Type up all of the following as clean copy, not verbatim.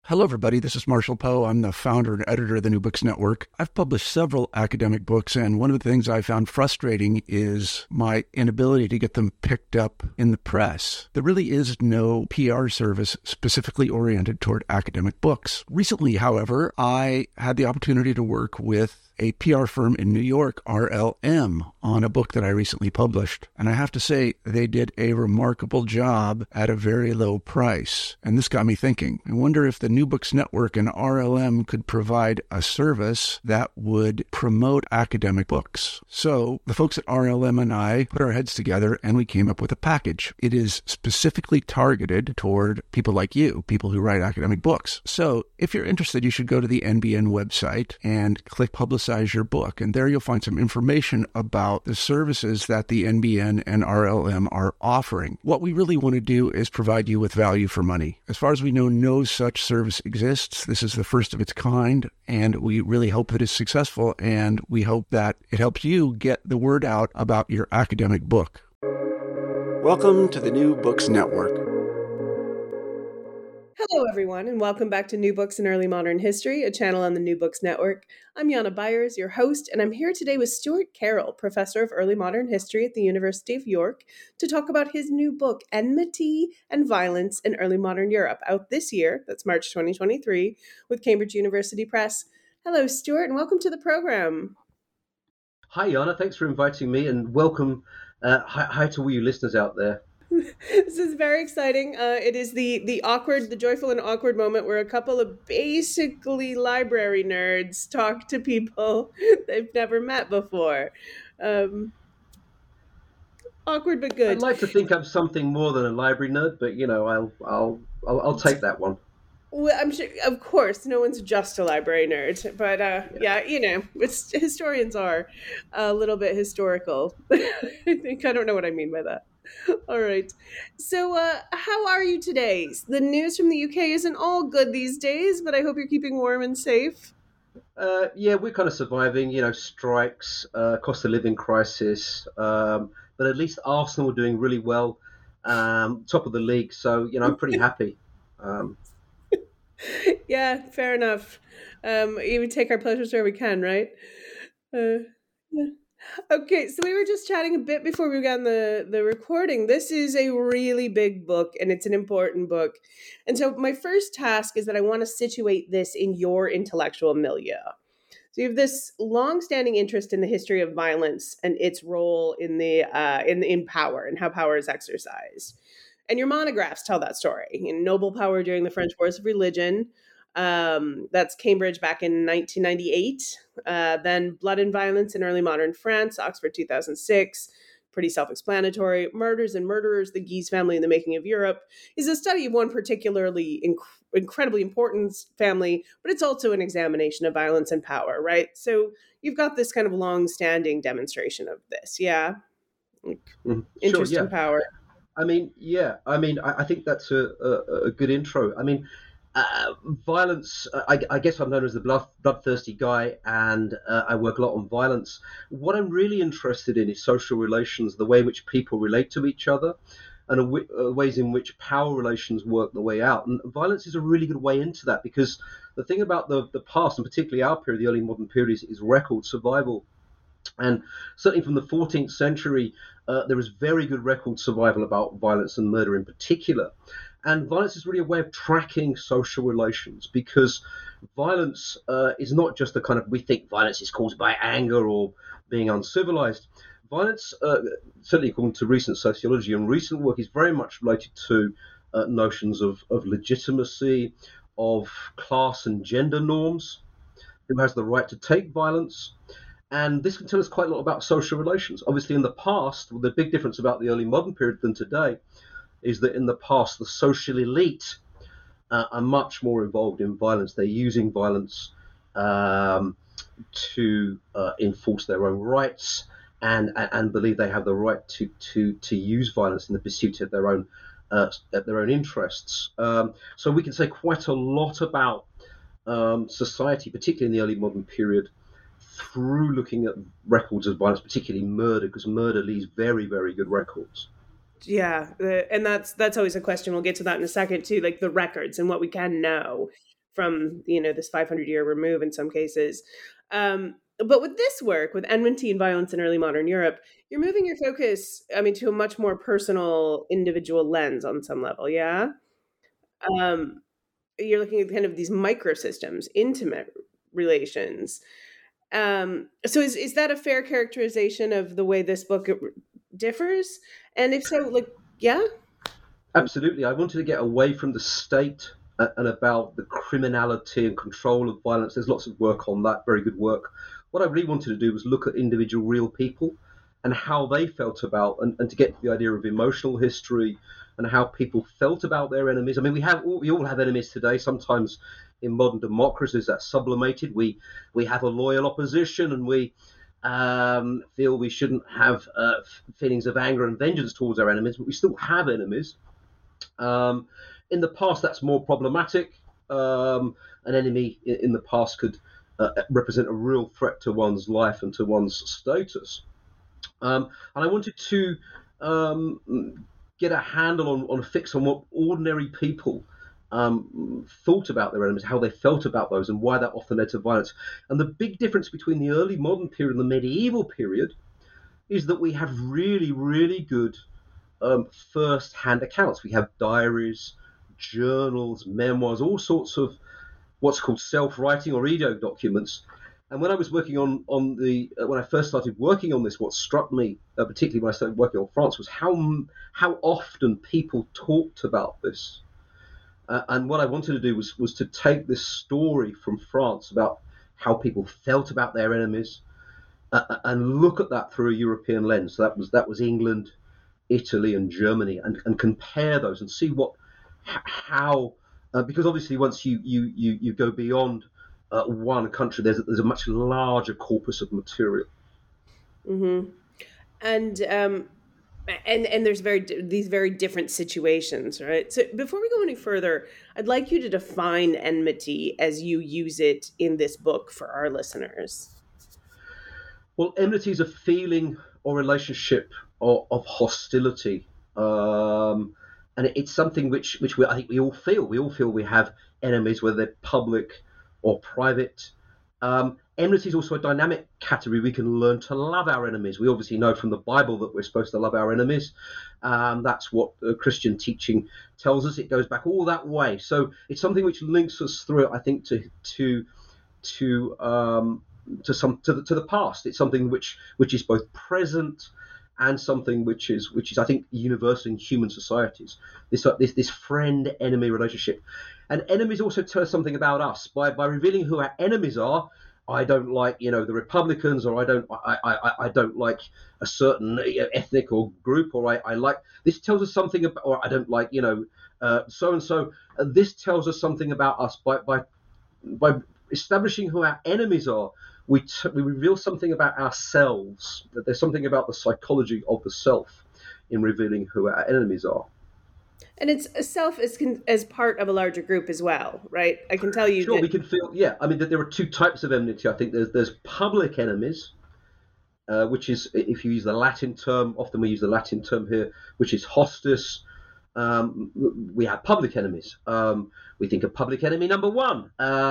Hello, everybody. This is Marshall Poe. I'm the founder and editor of the New Books Network. I've published several academic books, and one of the things I found frustrating is my inability to get them picked up in the press. There really is no PR service specifically oriented toward academic books. Recently, however, I had the opportunity to work with a PR firm in New York, RLM, on a book that I recently published. And I have to say, they did a remarkable job at a very low price. And this got me thinking. I wonder if the New Books Network and RLM could provide a service that would promote academic books. So the folks at RLM and I put our heads together and we came up with a package. It is specifically targeted toward people like you, people who write academic books. So if you're interested, you should go to the NBN website and click Publicize Your Book. And there you'll find some information about the services that the NBN and RLM are offering. What we really want to do is provide you with value for money. As far as we know, no such service exists. This is the first of its kind, and we really hope that it's successful, and we hope that it helps you get the word out about your academic book. Welcome to the New Books Network. Hello, everyone, and welcome back to New Books in Early Modern History, a channel on the New Books Network. I'm Jana Byers, your host, and I'm here today with Stuart Carroll, professor of early modern history at the University of York, to talk about his new book, Enmity and Violence in Early Modern Europe, out this year, that's March 2023, with Cambridge University Press. Hello, Stuart, and welcome to the program. Hi, Jana. Thanks for inviting me, and welcome. Hi to all you listeners out there. This is very exciting. It is the joyful and awkward moment where a couple of basically library nerds talk to people they've never met before. Awkward but good. I'd like to think I'm something more than a library nerd, but I'll take that one. Well, I'm sure, of course, no one's just a library nerd, but historians are a little bit historical. I don't know what I mean by that. All right. So, how are you today? The news from the UK isn't all good these days, but I hope you're keeping warm and safe. Yeah, we're kind of surviving, strikes, cost of living crisis, but at least Arsenal are doing really well, top of the league. So, I'm pretty happy. Yeah, fair enough. We take our pleasures where we can, right? Yeah. Okay, so we were just chatting a bit before we began the recording. This is a really big book, and it's an important book. And so my first task is that I want to situate this in your intellectual milieu. So you have this long-standing interest in the history of violence and its role in power and how power is exercised. And your monographs tell that story. Noble Power During the French Wars of Religion, that's Cambridge back in 1998. Then Blood and Violence in Early Modern France, Oxford 2006. Pretty self-explanatory. Murders and Murderers, the Guise Family and the Making of Europe is a study of one particularly incredibly important family, but it's also an examination of violence and power, right? So you've got this kind of long-standing demonstration of this, yeah? Interest Sure, yeah. in power. I think that's a good intro. Violence, I guess I'm known as the bloodthirsty guy, and I work a lot on violence. What I'm really interested in is social relations, the way in which people relate to each other, and ways in which power relations work the way out. And violence is a really good way into that, because the thing about the past, and particularly our period, the early modern period, is record survival. And certainly from the 14th century, there is very good record survival about violence and murder in particular. And violence is really a way of tracking social relations, because violence is not just we think violence is caused by anger or being uncivilized. Violence, certainly according to recent sociology and recent work, is very much related to notions of legitimacy, of class and gender norms, who has the right to take violence. And this can tell us quite a lot about social relations. Obviously, in the past, the big difference about the early modern period than today is that in the past, the social elite are much more involved in violence. They're using violence to enforce their own rights and believe they have the right to use violence in the pursuit of their own interests. So we can say quite a lot about society, particularly in the early modern period, through looking at records of violence, particularly murder, because murder leaves very, very good records. Yeah, and that's always a question. We'll get to that in a second too, like the records and what we can know from this 500-year remove in some cases. But with this work, with enmity and violence in early modern Europe, you're moving your focus, I mean, to a much more personal, individual lens on some level. Yeah, um, you're looking at kind of these microsystems, intimate relations. So is that a fair characterization of the way this book differs? And if so, like, yeah. Absolutely. I wanted to get away from the state and about the criminality and control of violence. There's lots of work on that, very good work. What I really wanted to do was look at individual real people and how they felt about, and to get to the idea of emotional history and how people felt about their enemies. I mean, we all have enemies today. Sometimes in modern democracies that's sublimated. We have a loyal opposition, and we feel we shouldn't have feelings of anger and vengeance towards our enemies, but we still have enemies. In the past, that's more problematic. An enemy in the past could represent a real threat to one's life and to one's status. And I wanted to get a handle on a fix on what ordinary people thought about their enemies, how they felt about those, and why that often led to violence. And the big difference between the early modern period and the medieval period is that we have really, really good first-hand accounts. We have diaries, journals, memoirs, all sorts of what's called self-writing or edo documents. And when I was working when I first started working on this, what struck me, particularly when I started working on France, was how often people talked about this. And what I wanted to do was to take this story from France about how people felt about their enemies and look at that through a European lens. So that was England, Italy, and Germany, and compare those and see how because obviously once you go beyond one country, there's a much larger corpus of material. Mm-hmm. And there's these very different situations, right? So before we go any further, I'd like you to define enmity as you use it in this book for our listeners. Well, enmity is a feeling or relationship of hostility, and it's something which I think we all feel. We all feel we have enemies, whether they're public or private. Enmity is also a dynamic category. We can learn to love our enemies. We obviously know from the Bible that we're supposed to love our enemies. That's what Christian teaching tells us. It goes back all that way. So it's something which links us through, I think, to the past. It's something which is both present and something which is I think universal in human societies. This friend-enemy relationship, and enemies also tell us something about us by revealing who our enemies are. I don't like the Republicans, or I don't like a certain ethnic or group, or I like this tells us something about, or I don't like so and so. This tells us something about us by establishing who our enemies are. We reveal something about ourselves. That there's something about the psychology of the self in revealing who our enemies are. And it's a self as part of a larger group as well, right? I can tell you. Sure, we can feel. Yeah, I mean, there are two types of enmity. I think there's public enemies, which is, if you use the Latin term, often we use the Latin term here, which is hostis. We have public enemies. We think of public enemy number one.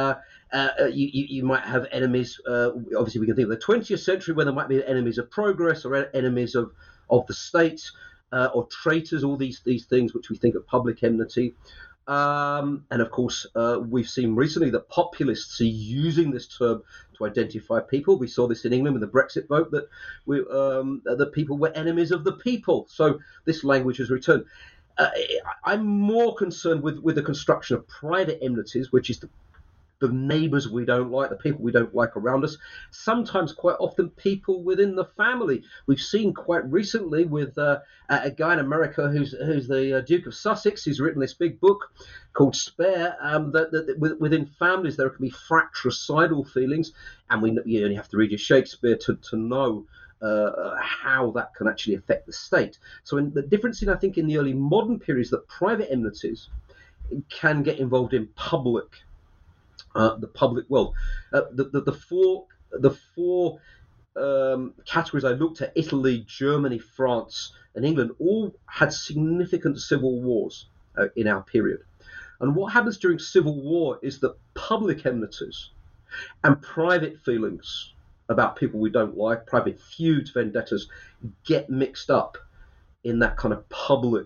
You might have enemies. Obviously, we can think of the 20th century when there might be enemies of progress or enemies of the state. Or traitors, all these things which we think of public enmity. And of course, we've seen recently that populists are using this term to identify people. We saw this in England with the Brexit vote, that the people were enemies of the people. So this language has returned. I'm more concerned with the construction of private enmities, which is the neighbours we don't like, the people we don't like around us, sometimes quite often people within the family. We've seen quite recently with a guy in America who's the Duke of Sussex, who's written this big book called Spare, that within families there can be fratricidal feelings, and you only have to read your Shakespeare to know how that can actually affect the state. So the difference I think in the early modern period is that private enmities can get involved in the public world. The four categories I looked at, Italy, Germany, France, and England, all had significant civil wars in our period. And what happens during civil war is that public enmities and private feelings about people we don't like, private feuds, vendettas, get mixed up in that kind of public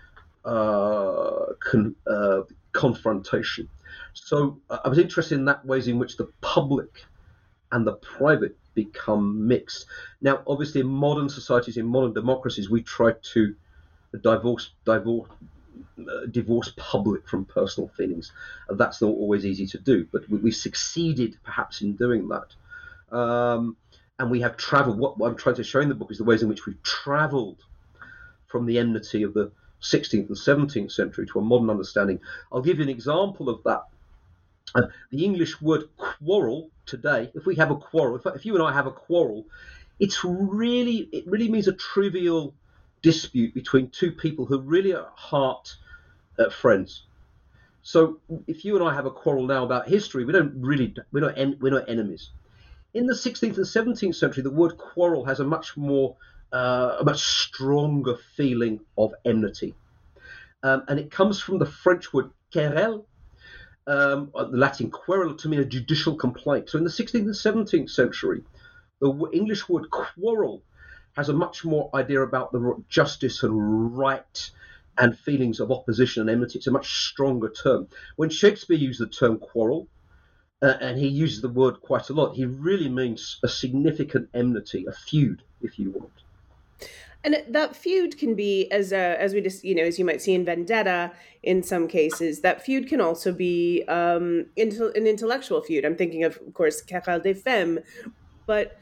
confrontation. So I was interested in that ways in which the public and the private become mixed. Now, obviously, in modern societies, in modern democracies, we try to divorce public from personal feelings. That's not always easy to do, but we succeeded perhaps in doing that. And we have traveled. What I'm trying to show in the book is the ways in which we've traveled from the enmity of the 16th and 17th century to a modern understanding. I'll give you an example of that. The English word quarrel today, if we have a quarrel, if you and I have a quarrel, it really means a trivial dispute between two people who really are at heart friends. So if you and I have a quarrel now about history, we're not enemies. In the 16th and 17th century, the word quarrel has a much stronger feeling of enmity, and it comes from the French word querelle, the Latin querel, to mean a judicial complaint. So in the 16th and 17th century, the English word quarrel has a much more idea about the justice and right and feelings of opposition and enmity. It's a much stronger term. When Shakespeare used the term quarrel, and he uses the word quite a lot, he really means a significant enmity, a feud, if you want. And that feud can be, as we just, as you might see in Vendetta, in some cases, that feud can also be an intellectual feud. I'm thinking of course, Querelle des Femmes, but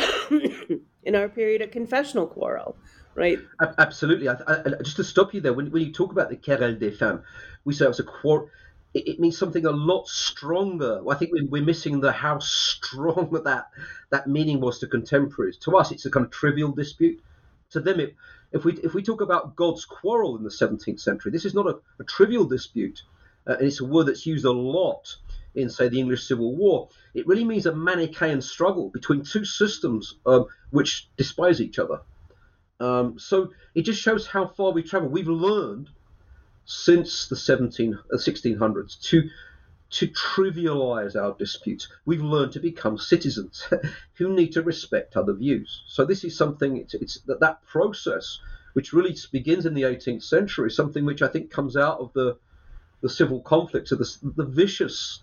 in our period, a confessional quarrel, right? Absolutely. Just to stop you there, when you talk about the Querelle des Femmes, we say it was a quarrel. It means something a lot stronger. I think we're missing how strong that meaning was to contemporaries. To us, it's a kind of trivial dispute. To them, if we talk about God's quarrel in the 17th century, this is not a trivial dispute, and it's a word that's used a lot in, say, the English Civil War. It really means a Manichaean struggle between two systems which despise each other. So it just shows how far we travel. We've learned since the 1600s to trivialize our disputes. We've learned to become citizens who need to respect other views. So this is something, it's that process, which really begins in the 18th century, something which I think comes out of the civil conflicts of the vicious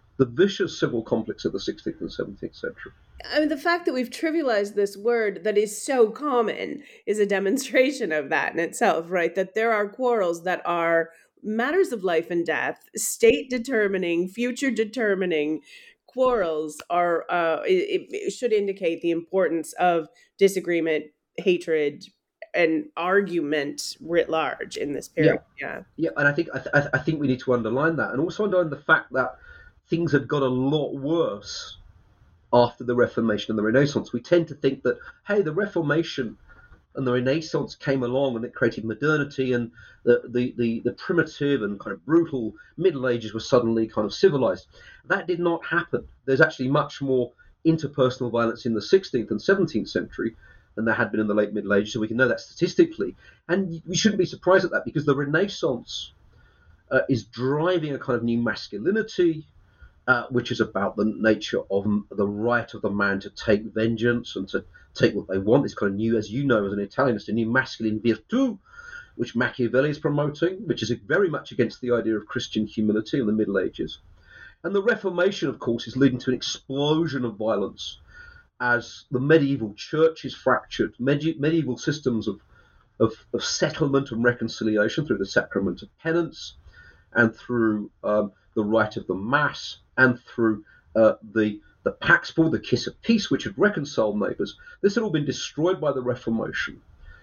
civil conflicts of the 16th and 17th century. I mean, the fact that we've trivialized this word that is so common is a demonstration of that in itself, right? That there are quarrels that are matters of life and death, state determining, future determining quarrels are, it should indicate the importance of disagreement, hatred, and argument writ large in this period. Yeah. And I think we need to underline that, and also underline the fact that things had got a lot worse after the Reformation and the Renaissance. We tend to think that, hey, the Reformation and the Renaissance came along and it created modernity, and the primitive and kind of brutal Middle Ages were suddenly kind of civilized. That did not happen. There's actually much more interpersonal violence in the 16th and 17th century than there had been in the late Middle Ages, so we can know that statistically. And we shouldn't be surprised at that, because the Renaissance is driving a kind of new masculinity, which is about the nature of the right of the man to take vengeance and to take what they want. It's kind of new, as you know, as an Italian, it's a new masculine virtù, which Machiavelli is promoting, which is very much against the idea of Christian humility in the Middle Ages. And the Reformation, of course, is leading to an explosion of violence as the medieval church is fractured. Medieval systems of settlement and reconciliation through the sacrament of penance and through the rite of the Mass and through the Pax Pax, the kiss of peace, which had reconciled neighbours. This had all been destroyed by the Reformation.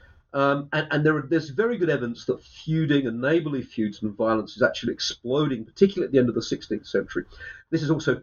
And there's very good evidence that feuding and neighbourly feuds and violence is actually exploding, particularly at the end of the 16th century. This is also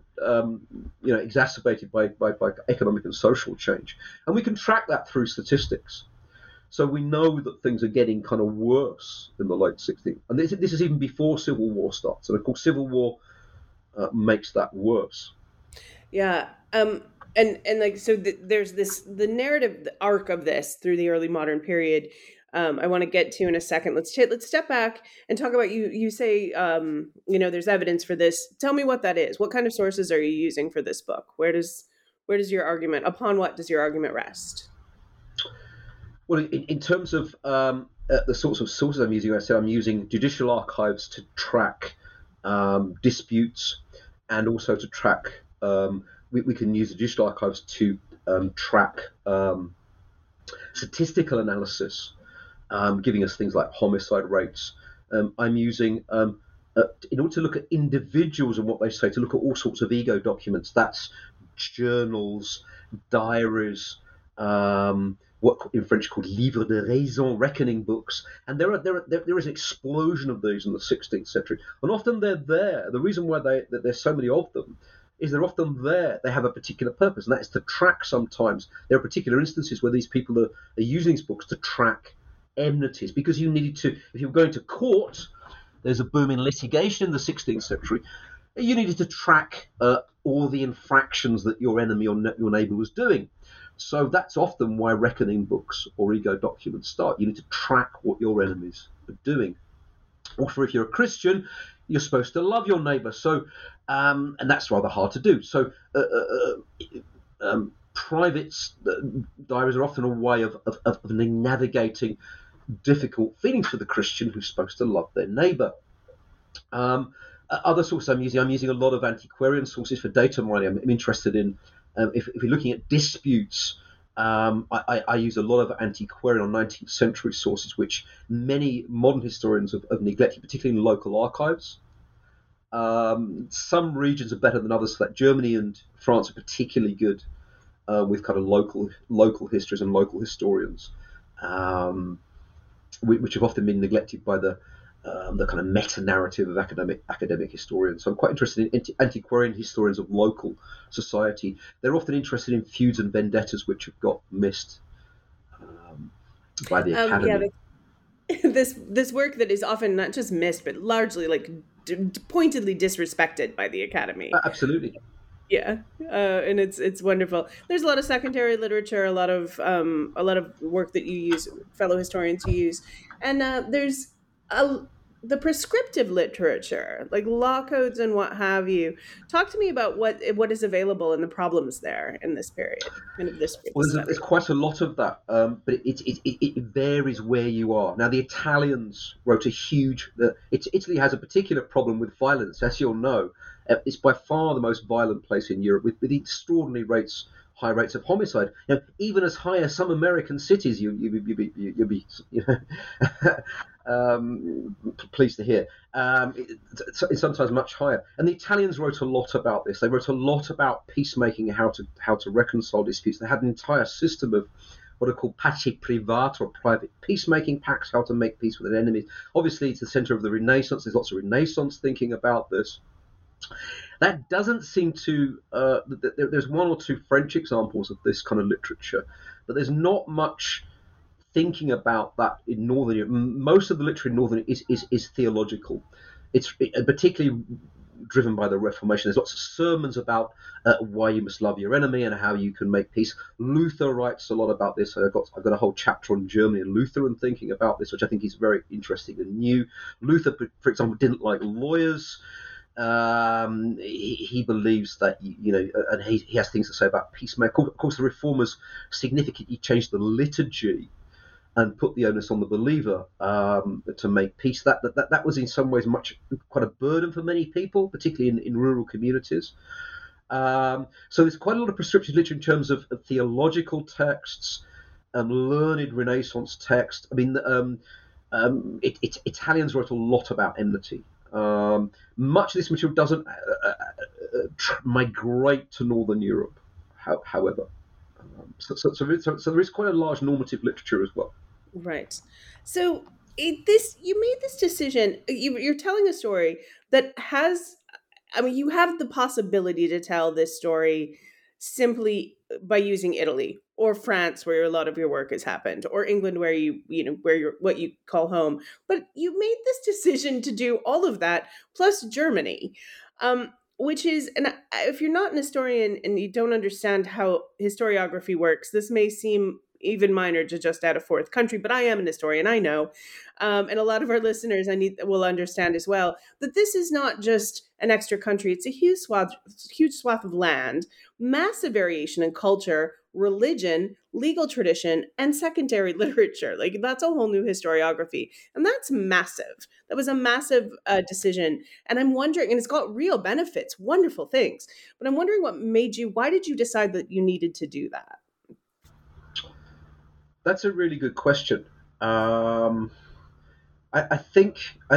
exacerbated by economic and social change. And we can track that through statistics. So we know that things are getting kind of worse in the late 16th. And this is even before Civil War starts. And of course, Civil War makes that worse. Yeah. And like so there's this the narrative the arc of this through the early modern period. I want to get to in a second. Let's step back and talk about you say there's evidence for this. Tell me what that is. What kind of sources are you using for this book? Where does your argument, upon what does your argument rest? Well, in terms of the sorts of sources I'm using, I said I'm using judicial archives to track disputes, and also to track. We can use the judicial archives to track statistical analysis, giving us things like homicide rates. I'm using in order to look at individuals and what they say, to look at all sorts of ego documents. That's journals, diaries, what in French called livres de raison, reckoning books, and there is an explosion of these in the 16th century, and often they're there. The reason why there's so many of them is they're often there. They have a particular purpose, and that is to track. Sometimes there are particular instances where these people are using these books to track enmities, because you needed to, if you're going to court, there's a boom in litigation in the 16th century. You needed to track all the infractions that your enemy or your neighbour was doing. So that's often why reckoning books or ego documents start. You need to track what your enemies are doing. Also, if you're a Christian, you're supposed to love your neighbour. So, and that's rather hard to do. So, private diaries are often a way of navigating difficult feelings for the Christian who's supposed to love their neighbour. Other sources I'm using a lot of antiquarian sources for data mining. I'm interested in, if you're looking at disputes, I use a lot of antiquarian or 19th century sources, which many modern historians have neglected, particularly in local archives. Some regions are better than others, so that Germany and France are particularly good with kind of local histories and local historians, which have often been neglected by the kind of meta-narrative of academic historians. So I'm quite interested in antiquarian historians of local society. They're often interested in feuds and vendettas, which have got missed by the academy. This work that is often not just missed, but largely like pointedly disrespected by the academy. Absolutely. Yeah, and it's wonderful. There's a lot of secondary literature, a lot of work that you use, fellow historians use, and there's the prescriptive literature, like law codes and what have you. Talk to me about what is available and the problems there in this period. Well, there's quite a lot of that, but it varies where you are. Now, the Italians wrote a huge. Italy has a particular problem with violence, as you'll know. It's by far the most violent place in Europe, with extraordinary high rates of homicide. Even as high as some American cities. You'll be pleased to hear. It's sometimes much higher. And the Italians wrote a lot about this. They wrote a lot about peacemaking and how to reconcile disputes. They had an entire system of what are called pace private, or private peacemaking pacts, how to make peace with an enemy. Obviously, it's the centre of the Renaissance. There's lots of Renaissance thinking about this. That doesn't seem to. There's one or two French examples of this kind of literature, but there's not much thinking about that in Northern Europe. Most of the literature in Northern is theological. It's particularly driven by the Reformation. There's lots of sermons about why you must love your enemy and how you can make peace. Luther writes a lot about this. I've got a whole chapter on Germany and Luther and thinking about this, which I think is very interesting and new. Luther, for example, didn't like lawyers. He believes that, and he has things to say about peacemaking. Of course, the Reformers significantly changed the liturgy and put the onus on the believer to make peace. That was in some ways quite a burden for many people, particularly in rural communities. So there's quite a lot of prescriptive literature in terms of theological texts, learned Renaissance text. I mean, Italians wrote a lot about enmity. Much of this material doesn't migrate to Northern Europe, however. So there is quite a large normative literature as well. Right. So you made this decision. You're telling a story that has. I mean, you have the possibility to tell this story simply by using Italy or France, where a lot of your work has happened, or England, where you're what you call home. But you made this decision to do all of that plus Germany. which is, and if you're not an historian and you don't understand how historiography works, this may seem even minor to just add a fourth country, but I am an historian, I know, and a lot of our listeners will understand as well that this is not just an extra country; it's a huge swath of land, massive variation in culture, religion, legal tradition, and secondary literature. Like that's a whole new historiography, and that's massive. That was a massive decision, and I'm wondering, and it's got real benefits, wonderful things, but I'm wondering why did you decide that you needed to do that? That's a really good question. I think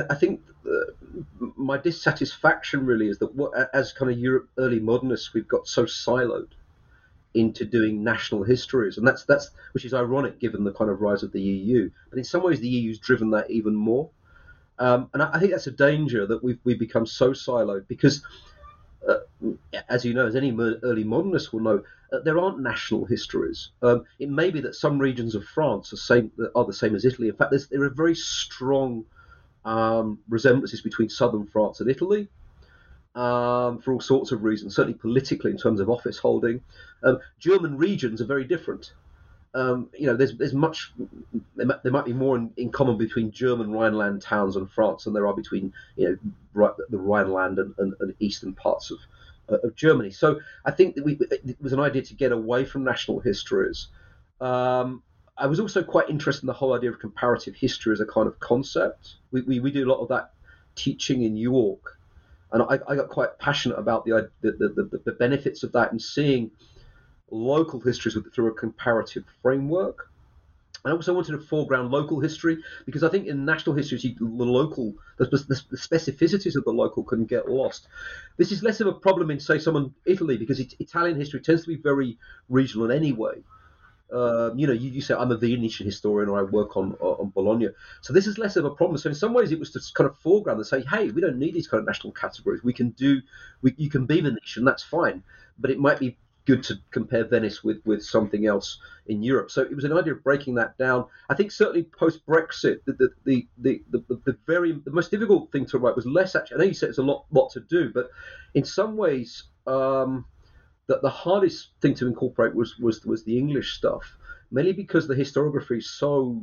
my dissatisfaction really is that as kind of Europe early modernists, we've got so siloed into doing national histories, and that's which is ironic given the kind of rise of the EU. But in some ways, the EU's driven that even more, and I think that's a danger that we've become so siloed because. As you know, as any early modernist will know, there aren't national histories. It may be that some regions of France are the same as Italy. In fact, there are very strong resemblances between southern France and Italy for all sorts of reasons, certainly politically in terms of office holding. German regions are very different. There's much. There might be more in common between German Rhineland towns and France than there are between the Rhineland and eastern parts of Germany. So I think that it was an idea to get away from national histories. I was also quite interested in the whole idea of comparative history as a kind of concept. We do a lot of that teaching in York, and I got quite passionate about the benefits of that and seeing local histories through a comparative framework. I also wanted to foreground local history because I think in national histories, the specificities of the local can get lost. This is less of a problem in, say, Italy, because Italian history tends to be very regional in any way. You say I'm a Venetian historian or I work on Bologna. So this is less of a problem. So in some ways it was to kind of foreground and say, hey, we don't need these kind of national categories. You can be Venetian, that's fine. But it might be good to compare Venice with something else in Europe. So it was an idea of breaking that down. I think certainly post Brexit, the most difficult thing to write was less actually. I know you said it's a lot to do, but in some ways, the hardest thing to incorporate was the English stuff, mainly because the historiography is so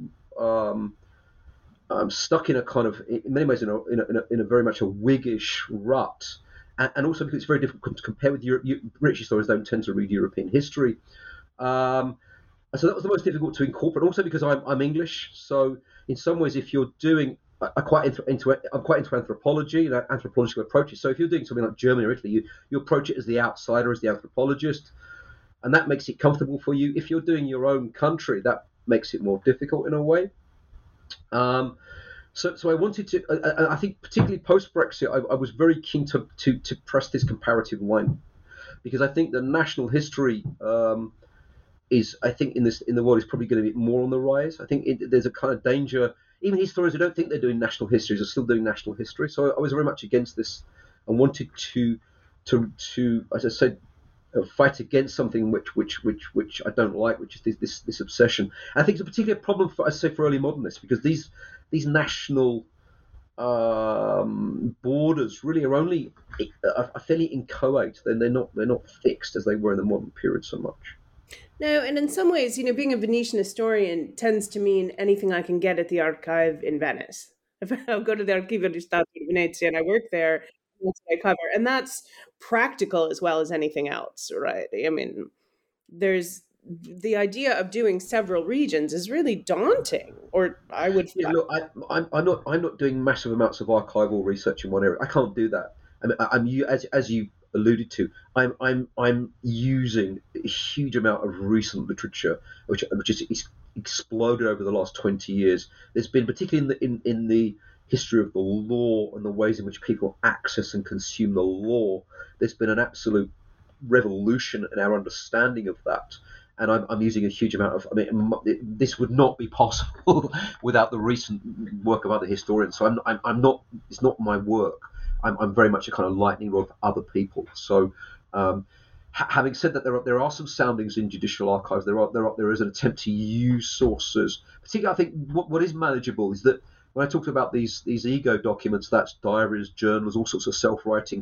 stuck in a kind of, in many ways, in a very much a Whiggish rut. And also because it's very difficult to compare with Europe. British historians don't tend to read European history. So that was the most difficult to incorporate. Also because I'm English, so in some ways, if you're doing, I'm quite into anthropology and anthropological approaches. So if you're doing something like Germany or Italy, you approach it as the outsider, as the anthropologist, and that makes it comfortable for you. If you're doing your own country, that makes it more difficult in a way. So I wanted to. I think particularly post Brexit, I was very keen to press this comparative line, because I think the national history is, I think in the world, is probably going to be more on the rise. I think there's a kind of danger. Even historians who don't think they're doing national histories are still doing national history. So I was very much against this and wanted to as I said, fight against something which I don't like, which is this obsession. And I think it's a particular problem for early modernists, because these national borders really are fairly inchoate. They're not fixed as they were in the modern period so much. No, and in some ways, being a Venetian historian tends to mean anything I can get at the archive in Venice. If I'll go to the Archivio di Stato di Venezia and I work there, that's what I cover. And that's practical as well as anything else, right? I mean, there's the idea of doing several regions is really daunting, or I would feel. Yeah, look, I'm not doing massive amounts of archival research in one area. I can't do that. I mean, as you alluded to, I'm using a huge amount of recent literature, which is exploded over the last 20 years. There's been, particularly in the history of the law and the ways in which people access and consume the law, there's been an absolute revolution in our understanding of that. And I'm using a huge amount of. I mean, this would not be possible without the recent work of other historians. So I'm not. It's not my work. I'm very much a kind of lightning rod for other people. So, having said that, there are some soundings in judicial archives. There is an attempt to use sources. Particularly, I think what is manageable is that when I talked about these ego documents, that's diaries, journals, all sorts of self-writing.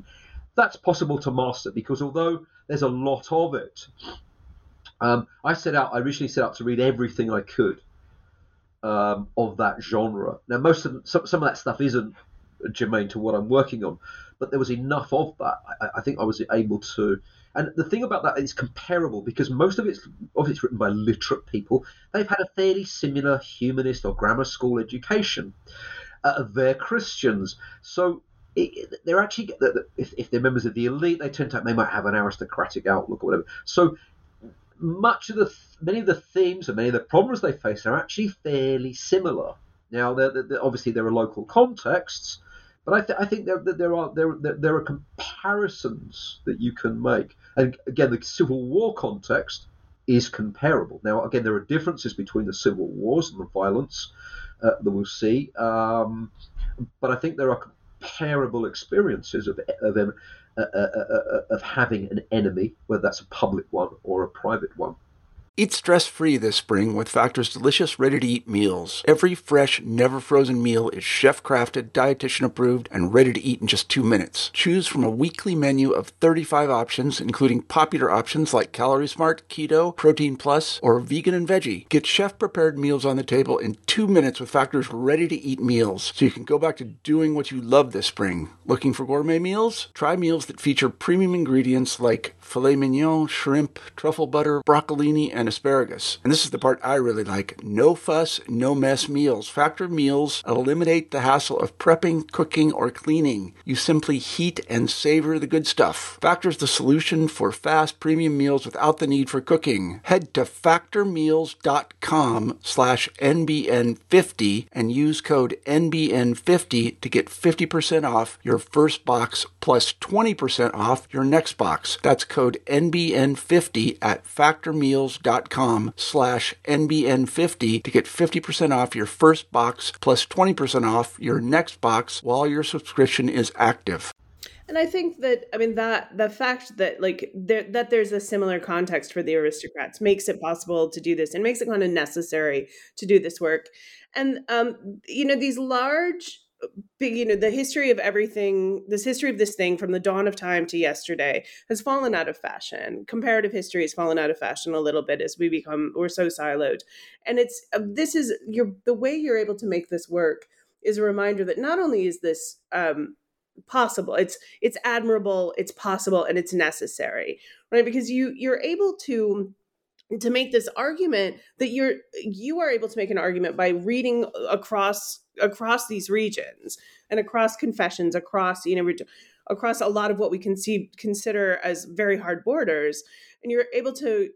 That's possible to master because although there's a lot of it, I originally set out to read everything I could of that genre. Now, some of that stuff isn't germane to what I'm working on, but there was enough of that. I think I was able to. And the thing about that is comparable because most of it's written by literate people. They've had a fairly similar humanist or grammar school education. They're Christians, so they're actually, if they're members of the elite, they might have an aristocratic outlook or whatever. So many of the themes and many of the problems they face are actually fairly similar. Now, obviously there are local contexts, but I think there are comparisons that you can make. And again, the Civil War context is comparable. Now, again, there are differences between the civil wars and the violence that we'll see, but I think there are comparable experiences of having an enemy, whether that's a public one or a private one. Eat stress-free this spring with Factor's delicious, ready-to-eat meals. Every fresh, never-frozen meal is chef-crafted, dietitian-approved, and ready to eat in just 2 minutes. Choose from a weekly menu of 35 options, including popular options like Calorie Smart, Keto, Protein Plus, or Vegan and Veggie. Get chef-prepared meals on the table in 2 minutes with Factor's ready-to-eat meals, so you can go back to doing what you love this spring. Looking for gourmet meals? Try meals that feature premium ingredients like filet mignon, shrimp, truffle butter, broccolini, and asparagus. And this is the part I really like. No fuss, no mess meals. Factor meals eliminate the hassle of prepping, cooking, or cleaning. You simply heat and savor the good stuff. Factor's the solution for fast premium meals without the need for cooking. Head to factormeals.com/NBN50 and use code NBN50 to get 50% off your first box plus 20% off your next box. That's code NBN50 at factormeals.com/NBN50 to get 50% off your first box plus 20% off your next box while your subscription is active. And I think that, that the fact that that there's a similar context for the aristocrats makes it possible to do this and makes it kind of necessary to do this work. And, these large, the history of everything, this history of this thing from the dawn of time to yesterday has fallen out of fashion. Comparative history has fallen out of fashion a little bit as we're so siloed. And the way you're able to make this work is a reminder that not only is this possible, it's admirable, it's possible, and it's necessary, right? Because you're able to make this argument that you are able to make an argument by reading across these regions and across confessions, across a lot of what we consider as very hard borders, and you're able to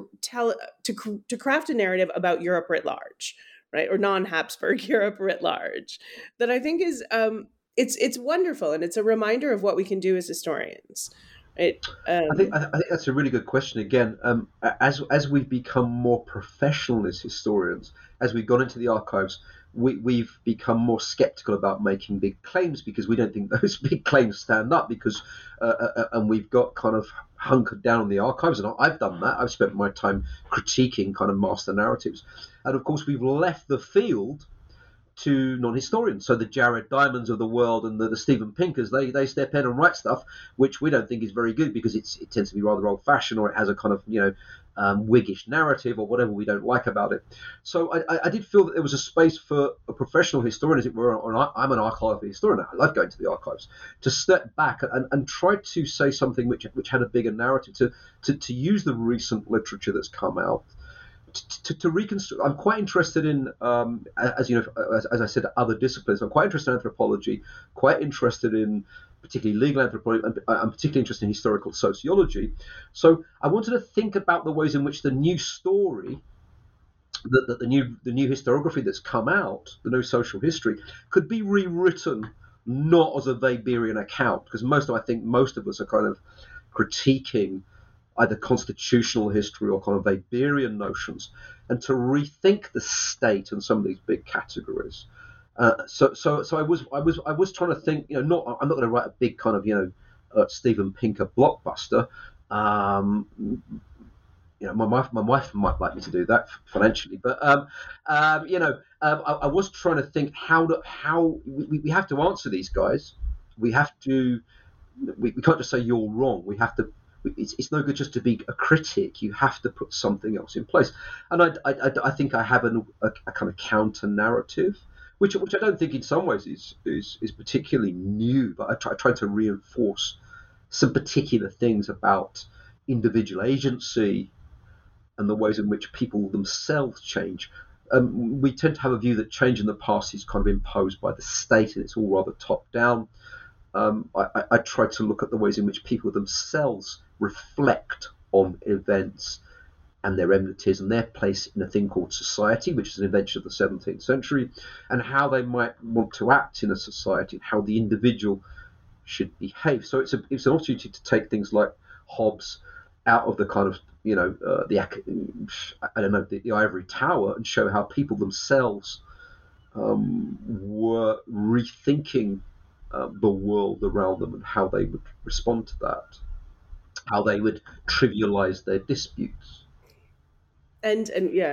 craft a narrative about Europe writ large, right, or non-Habsburg Europe writ large, that I think is it's wonderful, and it's a reminder of what we can do as historians. I think that's a really good question. Again, as we've become more professional as historians, as we've gone into the archives, we've become more skeptical about making big claims because we don't think those big claims stand up. And we've got kind of hunkered down on the archives, and I've done that. I've spent my time critiquing kind of master narratives, and of course we've left the field to non-historians. So the Jared Diamonds of the world and the Steven Pinkers, they step in and write stuff which we don't think is very good because it tends to be rather old-fashioned, or it has a kind of Whiggish narrative or whatever we don't like about it. So I did feel that there was a space for a professional historian, as it were, or I'm an archival historian. I love going to the archives, to step back and try to say something which had a bigger narrative, to use the recent literature that's come out. To reconstruct. I'm quite interested in, as I said, other disciplines. I'm quite interested in anthropology, quite interested in particularly legal anthropology. I'm particularly interested in historical sociology. So I wanted to think about the ways in which the new story, the new historiography that's come out, the new social history, could be rewritten not as a Weberian account, because I think most of us are kind of critiquing either constitutional history or kind of Weberian notions, and to rethink the state and some of these big categories. So I was trying to think. I'm not going to write a big kind of Steven Pinker blockbuster. My wife might like me to do that financially, but I was trying to think how we have to answer these guys. We have to we can't just say you're wrong. We have to. It's no good just to be a critic. You have to put something else in place. And I think I have a kind of counter narrative, which I don't think in some ways is particularly new, but I try to reinforce some particular things about individual agency and the ways in which people themselves change. We tend to have a view that change in the past is kind of imposed by the state and it's all rather top down. I try to look at the ways in which people themselves reflect on events and their enmities and their place in a thing called society, which is an invention of the 17th century, and how they might want to act in a society, how the individual should behave. So it's an opportunity to take things like Hobbes out of the kind of the ivory tower and show how people themselves were rethinking the world around them and how they would respond to that, how they would trivialize their disputes. And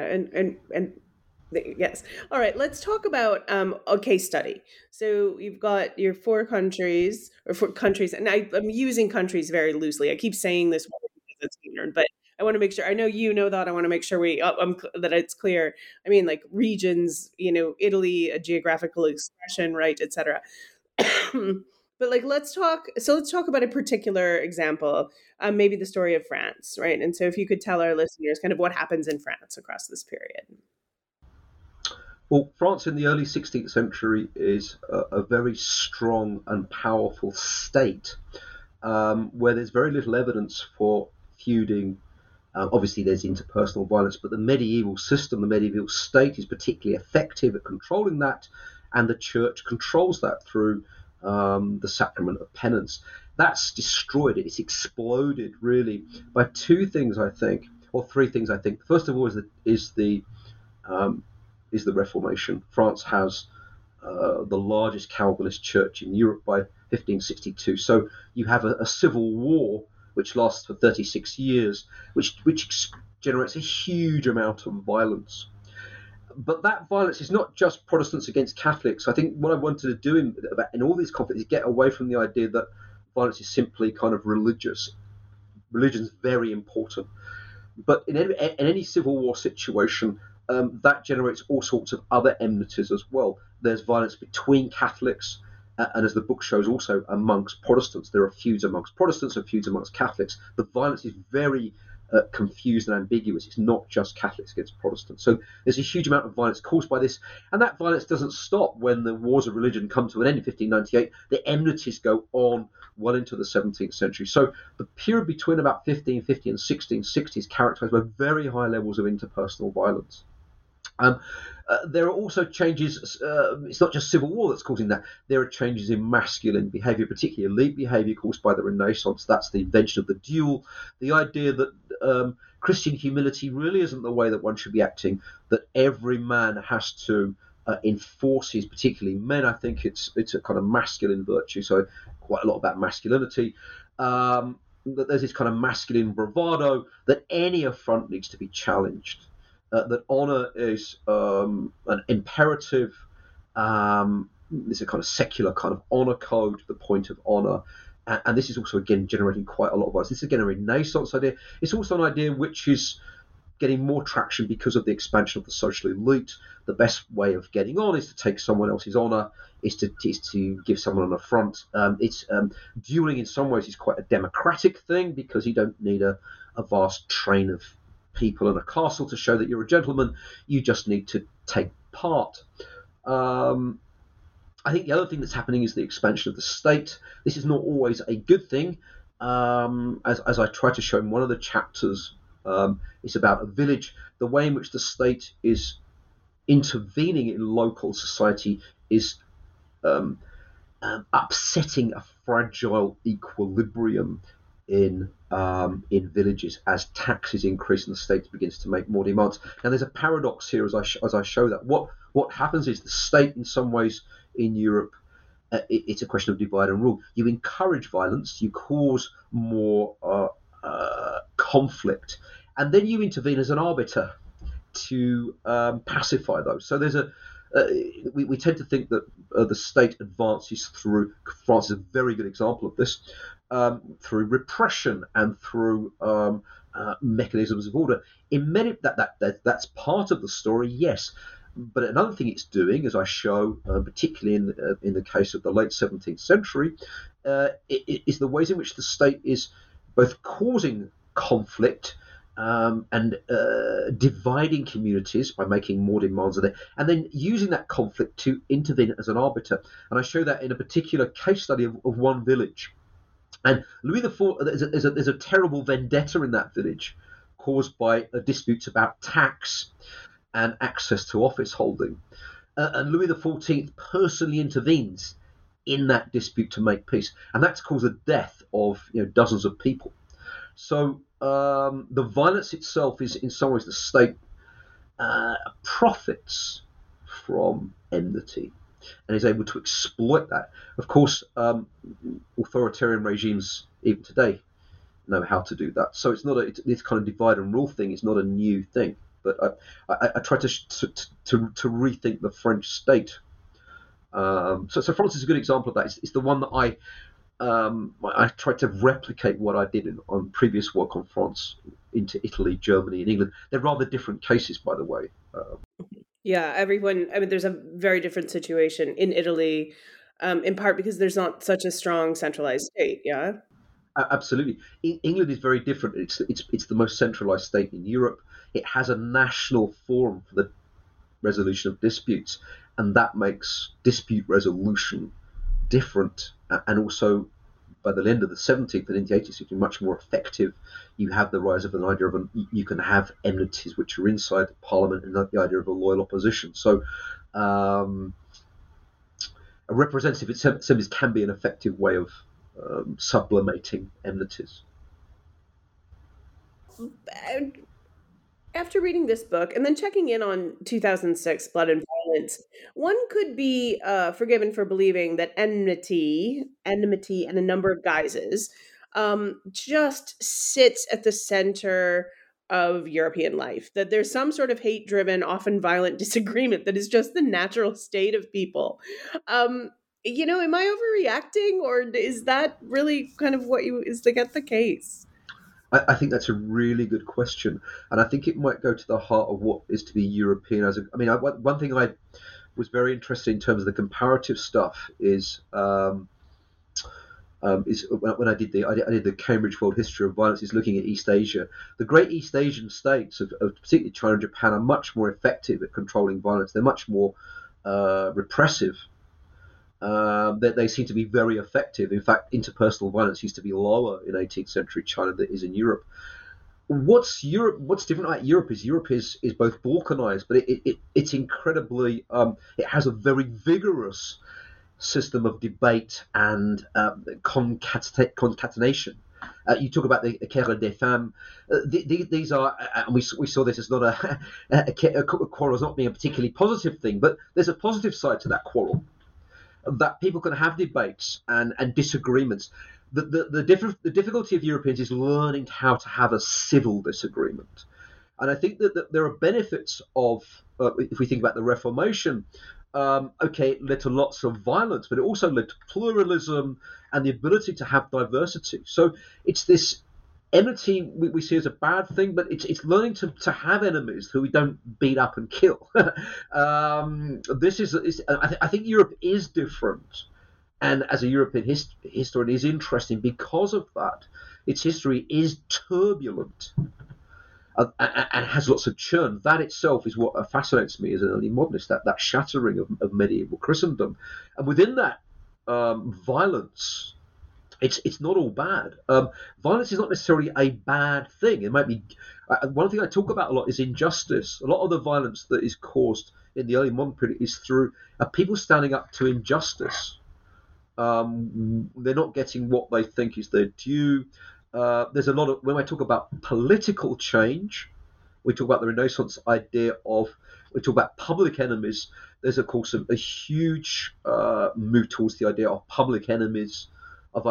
yes. All right. Let's talk about a case study. So you've got your four countries, and I'm using countries very loosely. I keep saying this word because it's ignorant, but I want to make sure. I know you know that. I want to make sure that it's clear. I mean, like regions. Italy, a geographical expression, right, etc. But like, let's talk about a particular example, maybe the story of France, right? And so if you could tell our listeners kind of what happens in France across this period. Well, France in the early 16th century is a very strong and powerful state where there's very little evidence for feuding. Obviously, there's interpersonal violence, but the medieval system, the medieval state is particularly effective at controlling that, and the church controls that through the sacrament of penance. That's destroyed it. It's exploded really by two things, I think, or three things, I think. First of all, is the Reformation. France has the largest Calvinist church in Europe by 1562. So you have a civil war which lasts for 36 years, which generates a huge amount of violence. But that violence is not just Protestants against Catholics. I think what I wanted to do in all these conflicts is get away from the idea that violence is simply kind of religious. Religion's very important. But in any civil war situation, that generates all sorts of other enmities as well. There's violence between Catholics, and as the book shows, also amongst Protestants. There are feuds amongst Protestants and feuds amongst Catholics. The violence is very confused and ambiguous. It's not just Catholics against Protestants. So there's a huge amount of violence caused by this, and that violence doesn't stop when the wars of religion come to an end in 1598. The enmities go on well into the 17th century. So the period between about 1550 and 1660 is characterized by very high levels of interpersonal violence. There are also changes. It's not just civil war that's causing that. There are changes in masculine behavior, particularly elite behavior caused by the Renaissance. That's the invention of the duel. The idea that Christian humility really isn't the way that one should be acting, that every man has to enforce his, particularly men. I think it's a kind of masculine virtue, so quite a lot about masculinity. That there's this kind of masculine bravado, that any affront needs to be challenged. That honor is an imperative. There's a kind of secular kind of honor code, the point of honor. And this is also, again, generating quite a lot of violence. This is, again, a Renaissance idea. It's also an idea which is getting more traction because of the expansion of the social elite. The best way of getting on is to take someone else's honor, is to give someone an affront. Dueling in some ways is quite a democratic thing because you don't need a vast train of people in a castle to show that you're a gentleman. You just need to take part. I think the other thing that's happening is the expansion of the state. This is not always a good thing. As I try to show in one of the chapters, it's about a village. The way in which the state is intervening in local society is upsetting a fragile equilibrium in villages as taxes increase and the state begins to make more demands. Now, there's a paradox here as I show that. What happens is the state, in some ways, in Europe, it's a question of divide and rule. You encourage violence, you cause more conflict, and then you intervene as an arbiter to pacify those. So there's we tend to think that the state advances through, France is a very good example of this, through repression and through mechanisms of order. In many that's part of the story, yes. But another thing it's doing, as I show, particularly in the case of the late 17th century, is the ways in which the state is both causing conflict and dividing communities by making more demands of it, and then using that conflict to intervene as an arbiter. And I show that in a particular case study of one village. And Louis XIV, there's a terrible vendetta in that village caused by disputes about tax and access to office holding. And Louis XIV personally intervenes in that dispute to make peace. And that's caused the death of dozens of people. So the violence itself is, in some ways, the state profits from enmity and is able to exploit that. Of course, authoritarian regimes, even today, know how to do that. So it's not this kind of divide and rule thing is not a new thing. But I try to rethink the French state. So France is a good example of that. It's the one that I tried to replicate what I did on previous work on France into Italy, Germany, and England. They're rather different cases, by the way. Yeah, everyone. I mean, there's a very different situation in Italy, in part because there's not such a strong centralized state. Yeah, absolutely. England is very different. It's the most centralized state in Europe. It has a national forum for the resolution of disputes, and that makes dispute resolution different. And also, by the end of the 17th and into the 18th century, much more effective. You have the rise of an idea of you can have enmities which are inside the parliament, and not the idea of a loyal opposition. So, a representative assemblies can be an effective way of sublimating enmities. After reading this book and then checking in on 2006 Blood and Violence, one could be forgiven for believing that enmity in a number of guises just sits at the center of European life, that there's some sort of hate-driven, often violent disagreement that is just the natural state of people. Am I overreacting, or is that really kind of the case? I think that's a really good question, and I think it might go to the heart of what is to be European. One thing I was very interested in terms of the comparative stuff is when I did the Cambridge World History of Violence, is looking at East Asia. The great East Asian states, of particularly China and Japan, are much more effective at controlling violence. They're much more repressive. They seem to be very effective. In fact, interpersonal violence used to be lower in 18th century China than it is in Europe. What's different about Europe is both balkanized, but it's incredibly it has a very vigorous system of debate and concatenation. You talk about the Querelle des Femmes. These are, and we saw this as not a quarrel as not being a particularly positive thing, but there's a positive side to that quarrel. That people can have debates and disagreements. The difficulty of Europeans is learning how to have a civil disagreement. And I think that there are benefits of, if we think about the Reformation, it led to lots of violence, but it also led to pluralism and the ability to have diversity. So it's this enmity we see as a bad thing, but it's learning to have enemies who we don't beat up and kill. I think Europe is different, and as a European historian is interesting because of that. Its history is turbulent and has lots of churn. That itself is what fascinates me as an early modernist, that shattering of medieval Christendom, and within that violence. It's not all bad. Violence is not necessarily a bad thing. It might be. One thing I talk about a lot is injustice. A lot of the violence that is caused in the early modern period is through people standing up to injustice. They're not getting what they think is their due. There's a lot of, when I talk about political change, we talk about the Renaissance idea of, we talk about public enemies. There's of course a huge move towards the idea of public enemies. Of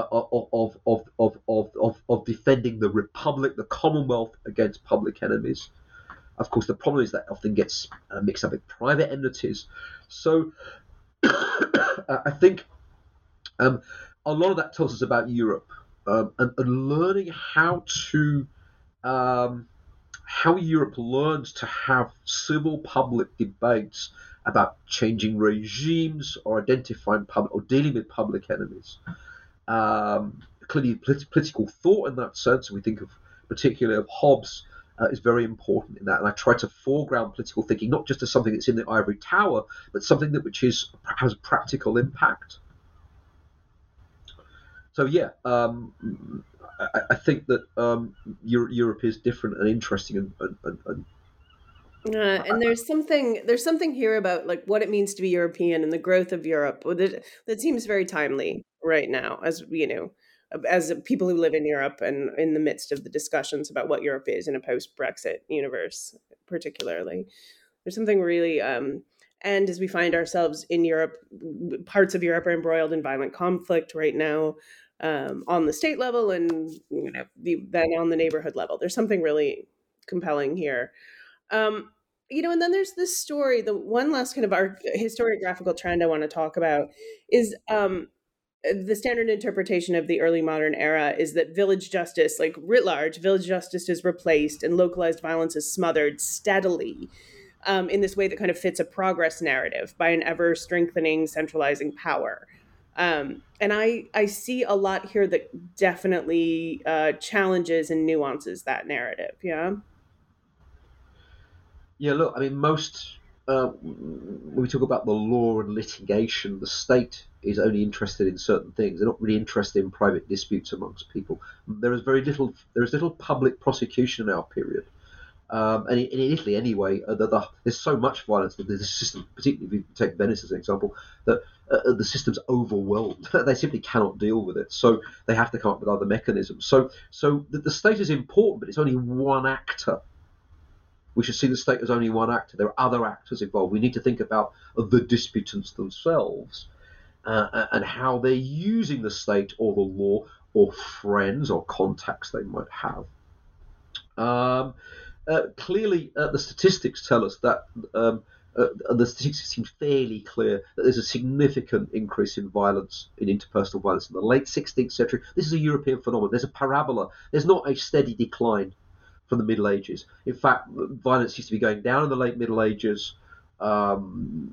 defending the Republic, the Commonwealth against public enemies. Of course, the problem is that often gets mixed up with private enmities. So I think a lot of that tells us about Europe, and learning how Europe learns to have civil public debates about changing regimes or identifying public or dealing with public enemies. Clearly, political thought in that sense, we think of particularly of Hobbes, is very important in that. And I try to foreground political thinking not just as something that's in the ivory tower, but something that has practical impact. So yeah, I think that Europe is different and interesting, and there's something here about like what it means to be European and the growth of Europe that seems very timely right now, as you know, as people who live in Europe and in the midst of the discussions about what Europe is in a post-Brexit universe, particularly. There's something really, and as we find ourselves in Europe, parts of Europe are embroiled in violent conflict right now, on the state level and then on the neighborhood level. There's something really compelling here. And then there's this story. The one last kind of our historiographical trend I want to talk about is the standard interpretation of the early modern era is that village justice, like writ large, village justice is replaced and localized violence is smothered steadily in this way that kind of fits a progress narrative by an ever strengthening, centralizing power. And I see a lot here that definitely challenges and nuances that narrative. Yeah. Yeah, look, I mean, when we talk about the law and litigation, the state is only interested in certain things. They're not really interested in private disputes amongst people. There is little public prosecution in our period. And in Italy, anyway, there's so much violence that the system, particularly if you take Venice as an example, that the system's overwhelmed. They simply cannot deal with it, so they have to come up with other mechanisms. So the state is important, but it's only one actor. We should see the state as only one actor. There are other actors involved. We need to think about the disputants themselves and how they're using the state or the law or friends or contacts they might have. Clearly, the statistics tell us that, and the statistics seem fairly clear, that there's a significant increase in violence, in interpersonal violence in the late 16th century. This is a European phenomenon. There's a parabola. There's not a steady decline from the Middle Ages. In fact, violence used to be going down in the late Middle Ages. The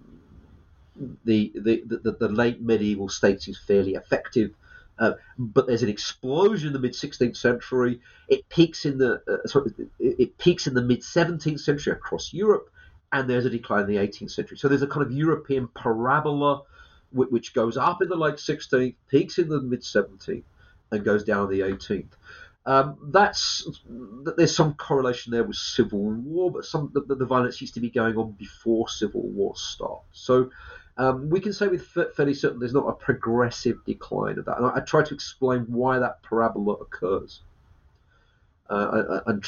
late medieval state seems fairly effective. But there's an explosion in the mid 16th century. It peaks in the mid 17th century across Europe, and there's a decline in the 18th century. So there's a kind of European parabola which goes up in the late 16th, peaks in the mid 17th, and goes down in the 18th. There's some correlation there with civil war, but the violence used to be going on before civil war starts. So we can say with fairly certain there's not a progressive decline of that. And I try to explain why that parabola occurs. I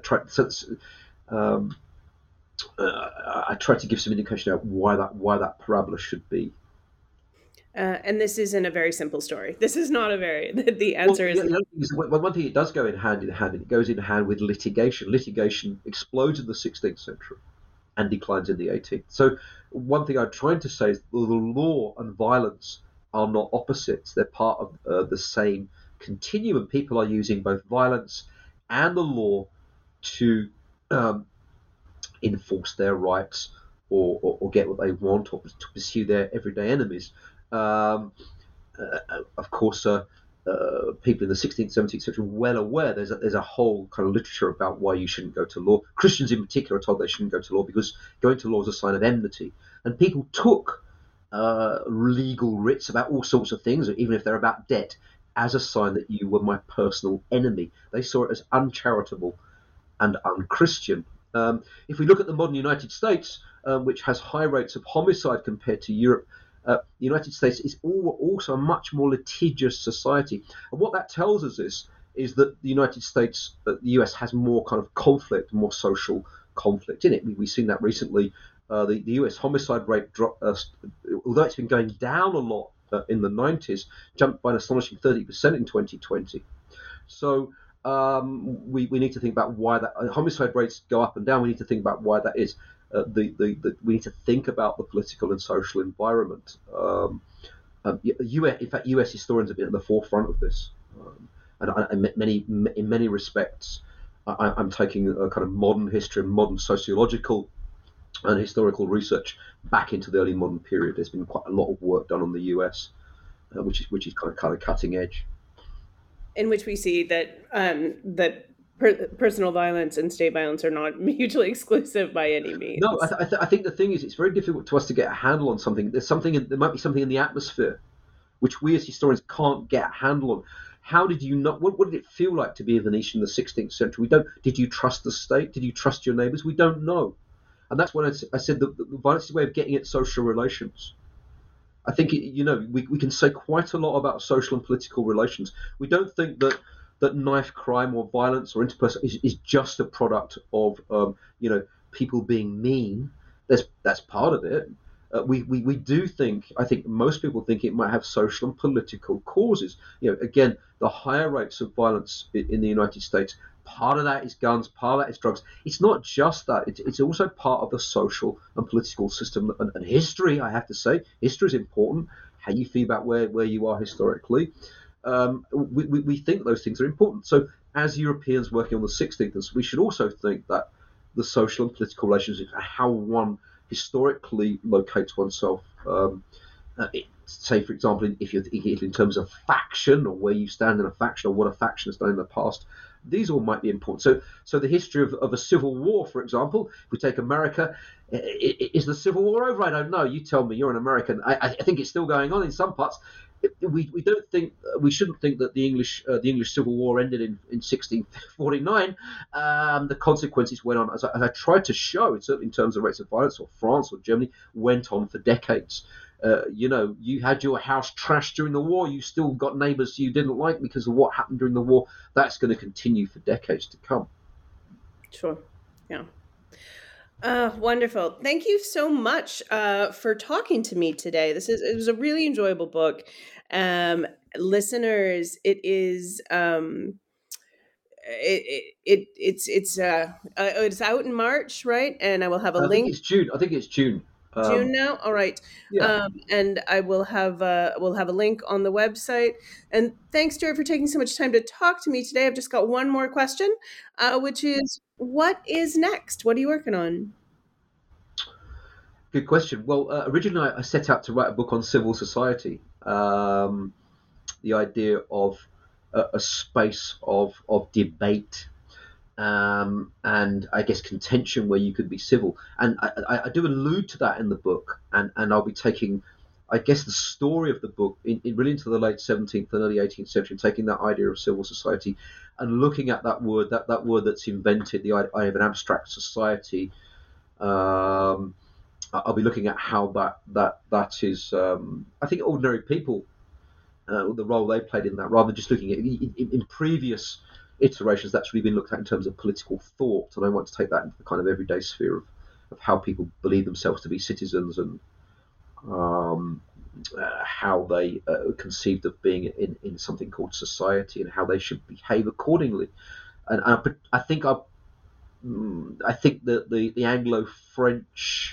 try to give some indication about why that parabola should be. And this isn't a very simple story. This is not the answer is... One thing it does go hand in hand, and it goes in hand with litigation. Litigation explodes in the 16th century and declines in the 18th. So one thing I'm trying to say is the law and violence are not opposites. They're part of the same continuum. People are using both violence and the law to enforce their rights or get what they want or to pursue their everyday enemies. Of course, people in the 16th, 17th century were well aware there's a whole kind of literature about why you shouldn't go to law. Christians in particular are told they shouldn't go to law because going to law is a sign of enmity. And people took legal writs about all sorts of things, even if they're about debt, as a sign that you were my personal enemy. They saw it as uncharitable and unchristian. If we look at the modern United States, which has high rates of homicide compared to Europe, the United States is also a much more litigious society. And what that tells us is that the United States, the US, has more kind of conflict, more social conflict in it. We've seen that recently. The US homicide rate dropped, although it's been going down a lot in the 90s, jumped by an astonishing 30% in 2020. So we need to think about why that homicide rates go up and down. We need to think about why that is. We need to think about the political and social environment. In fact, U.S. historians have been at the forefront of this, and in many respects, I'm taking a kind of modern history, modern sociological and historical research back into the early modern period. There's been quite a lot of work done on the U.S., which is kind of cutting edge, in which we see that personal violence and state violence are not mutually exclusive by any means. No, I think the thing is, it's very difficult to us to get a handle on something. There might be something in the atmosphere which we as historians can't get a handle on. How did you not? What did it feel like to be a Venetian in the 16th century? We don't. Did you trust the state? Did you trust your neighbours? We don't know. And that's when I said the violence is a way of getting at social relations. I think we can say quite a lot about social and political relations. We don't think that knife crime or violence or interpersonal is just a product of people being mean. That's part of it. We do think, I think most people think it might have social and political causes. Again, the higher rates of violence in the United States, part of that is guns, part of that is drugs. It's not just that. It's also part of the social and political system and history, I have to say. History is important, how you feel about where you are historically. We think those things are important. So as Europeans working on the 16th, we should also think that the social and political relationships are how one historically locates oneself. Say, for example, if you're thinking in terms of faction or where you stand in a faction or what a faction has done in the past, these all might be important. So the history of a civil war, for example, if we take America, is the Civil War over? I don't know. You tell me. You're an American. I think it's still going on in some parts. We shouldn't think that the English Civil War ended in 1649. The consequences went on, as I tried to show, certainly in terms of rates of violence, or France or Germany went on for decades. You had your house trashed during the war. You still got neighbours you didn't like because of what happened during the war. That's going to continue for decades to come. Sure. Yeah. Wonderful. Thank you so much for talking to me today. It was a really enjoyable book. Listeners, it is it's out in March, right? And I will have a link. I think it's June. June now. All right. Yeah. And I will have we'll have a link on the website. And thanks, Stuart, for taking so much time to talk to me today. I've just got one more question, which is, what is next? What are you working on? Good question. Well, originally I set out to write a book on civil society. The idea of a space of debate and I guess contention where you could be civil. And I do allude to that in the book, and I'll be taking, I guess, the story of the book really into the late 17th and early 18th century, taking that idea of civil society and looking at that word that's invented, the idea of an abstract society. I'll be looking at how that is, I think, ordinary people, the role they played in that, rather than just looking at in previous iterations that's really been looked at in terms of political thought. And I want to take that into the kind of everyday sphere of how people believe themselves to be citizens and how they conceived of being in something called society and how they should behave accordingly. And I think that the Anglo-French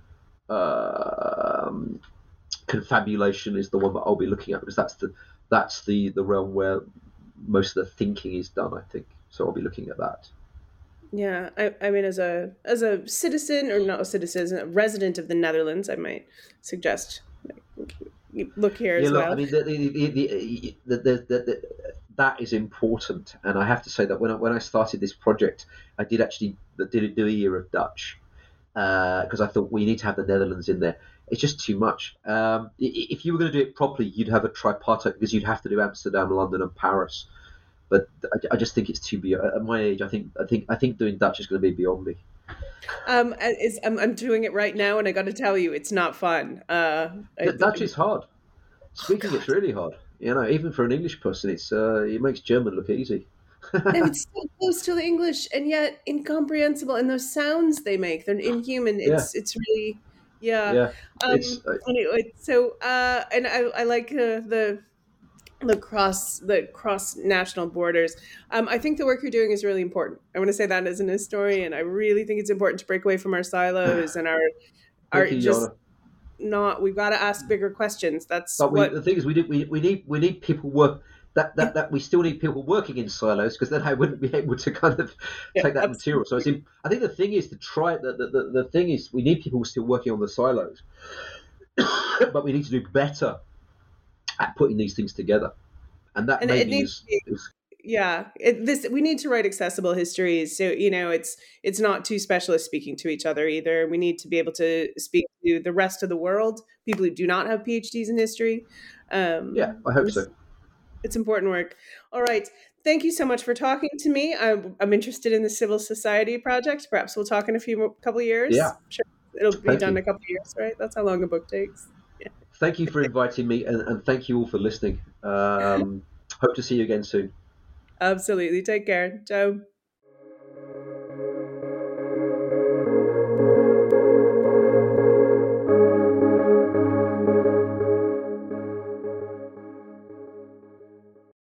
confabulation is the one that I'll be looking at, because that's the realm where most of the thinking is done, I think. So I'll be looking at that. Yeah, I mean, as a citizen, or not a citizen, a resident of the Netherlands, I might suggest look here as well. I mean, that is important, and I have to say that when I started this project, I did do a year of Dutch because I thought we need to have the Netherlands in there. It's just too much. If you were going to do it properly, you'd have a tripartite, because you'd have to do Amsterdam, London, and Paris. But I just think it's too beyond. At my age, I think doing Dutch is going to be beyond me. I'm doing it right now, and I got to tell you, it's not fun. Dutch is hard. Speaking, it's really hard. Even for an English person, it makes German look easy. And it's so close to the English, and yet incomprehensible. And those sounds they make, they're inhuman. It's really. Yeah. Yeah. Anyway, so and I like the the cross national borders. I think the work you're doing is really important. I want to say that as an historian, I really think it's important to break away from our silos and our Thank you, just Yana. not. We've got to ask bigger questions. That's But what. the thing is, we need people work. That we still need people working in silos, because then I wouldn't be able to kind of Yeah, take that material. So I think the thing is to try. The thing is, we need people still working on the silos, but we need to do better at putting these things together. And that and it maybe needs to be, is yeah, this we need to write accessible histories, so it's not two specialists speaking to each other either. We need to be able to speak to the rest of the world, people who do not have PhDs in history. yeah. I hope This so. It's important work. All right, thank you so much for talking to me. I'm interested in the civil society project. Perhaps we'll talk in couple of years. Yeah. Sure, it'll be Thank done in you. a couple of years, right? That's how long a book takes. Yeah. Thank you for inviting me, and thank you all for listening. Hope to see you again soon. Absolutely. Take care. Ciao.